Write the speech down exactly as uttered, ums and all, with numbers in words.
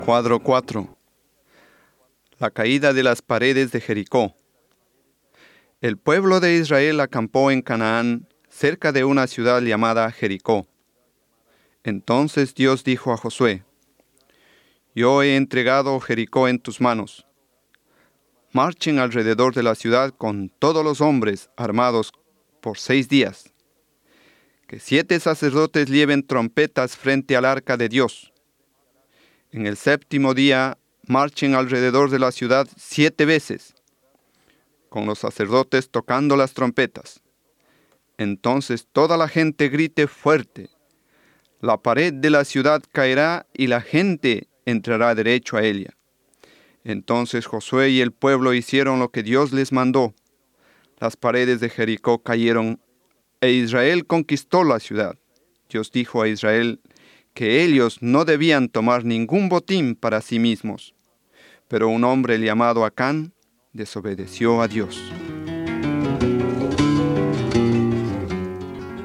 Cuadro cuatro. La caída de las paredes de Jericó. El pueblo de Israel acampó en Canaán, cerca de una ciudad llamada Jericó. Entonces Dios dijo a Josué: Yo he entregado Jericó en tus manos. Marchen alrededor de la ciudad con todos los hombres armados por seis días. Que siete sacerdotes lleven trompetas frente al arca de Dios. En el séptimo día marchen alrededor de la ciudad siete veces, con los sacerdotes tocando las trompetas. Entonces toda la gente grite fuerte: la pared de la ciudad caerá y la gente entrará derecho a ella. Entonces Josué y el pueblo hicieron lo que Dios les mandó. Las paredes de Jericó cayeron e Israel conquistó la ciudad. Dios dijo a Israel que ellos no debían tomar ningún botín para sí mismos. Pero un hombre llamado Acán desobedeció a Dios.